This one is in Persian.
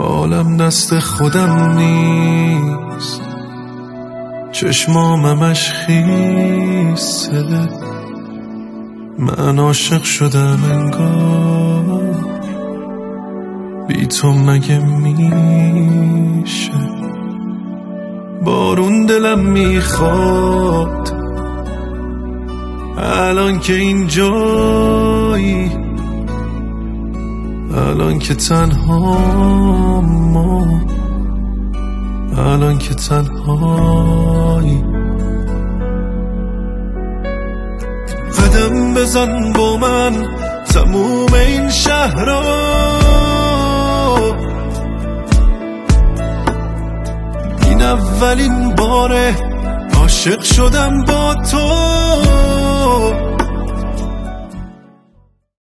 عالم دست خودم نیست، چشمامش خیسه، من عاشق شدم انگار، بی تو مگه میشه؟ بارون دلم میخواد الان که اینجایی، الان که تنهام، الان که تنهایی. قدم بزن با من تموم این شهر رو، این اولین باره عاشق شدم با تو.